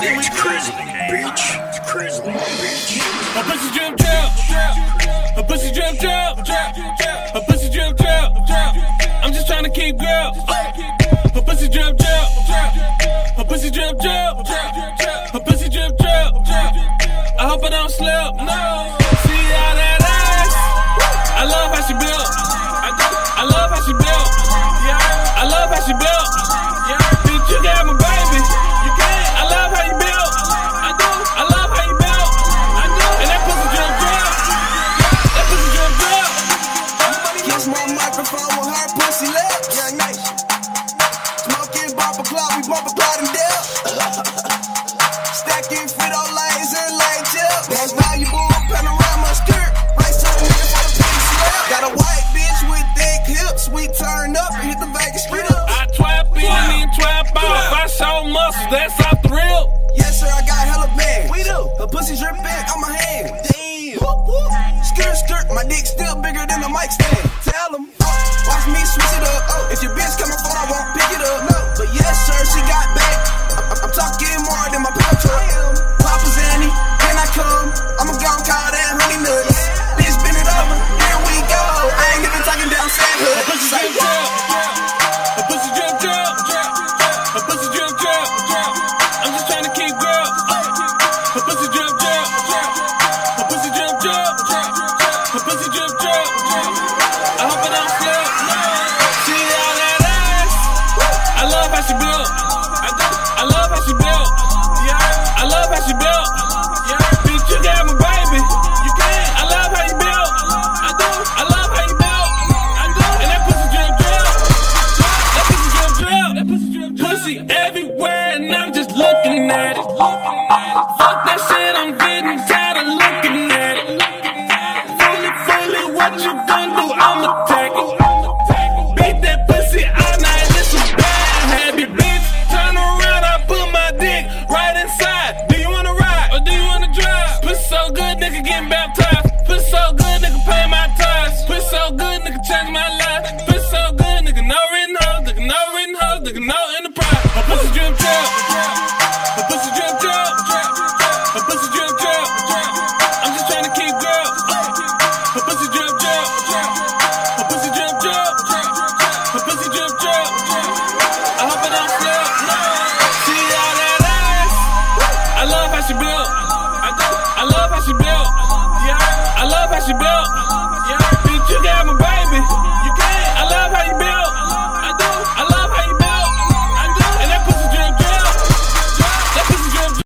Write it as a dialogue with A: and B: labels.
A: It's crazy, bitch. It's crazy, bitch.
B: Her pussy drip drip, her pussy drip drip, her pussy drip drip. I'm just tryna keep grip. Her pussy drip drip, her pussy drip drip, her pussy drip drip. I hope I don't slip. No, see all that ass. I love how she built. I love how she built. I love how she built. Bitch, you got my baby. You can't. I love how you built. I do. I love how you built. I do. And that pussy drip drip. That pussy drip drip.
C: Kiss my microphone with her pussy lips. Yeah, nice. Smoking bumper cloud, we bumper cloud and dip. Stacking Frito Lays and lane chips. That's valuable panorama skirt. Right to the nigga for the pussy slip. Got a white bitch with thick hips. We turn up and hit the Vegas Strip.
B: I trap in and trap out. I show muscle, that's off the real.
C: Yes, sir, I got hella bands. We do. Her pussy dripping on my hand. Damn. Whoop, whoop. Skirt, skirt. My dick still bigger than the mic stand. Tell them. Watch me switch it up. Oh, if your bitch coming phone, I won't pick it up. No. But yes, sir, she got back. I'm talking more than my pouch truck. Papa's Annie, can I come? I'ma go and call that honey nuts. Bitch, bend it over. Here we go. I ain't even talking down San Hood.
B: Her pussy drip drip. Her pussy drip drip. Her pussy drip drip. I'm just tryna keep grip. Her pussy drip drip. Her pussy drip drip. Her pussy drip drip. I hope I don't slip. See all that ass. I love how she built. I love how she built. I love how she built. Bitch, you got my baby. You can't. I love how you built. I do. I love how you built. I do. And that pussy drip drip. That pussy drip drip. That pussy drip drip. Pussy everywhere, and I'm just looking at it. Fuck that shit, I'm getting tired of looking at it. Fully, what you gon' do? I'ma take it. Beat that pussy all night, this is bad habit, bitch. Turn around, I put my dick right inside. Do you wanna ride or do you wanna drive? Pussy so good, nigga getting baptized. Pussy so good, nigga pay my tithes. Pussy so good, nigga change my life. Pussy so good, nigga no written hoes, nigga no written hoes, nigga no enterprise. Her pussy drip drip, her pussy drip drip, her pussy drip drip. I'm just tryna keep grip. Her pussy drip drip, her pussy drip drip, her pussy drip drip. I hope I don't slip. See all that ass. I love how she built. I love how she built. I love how she built.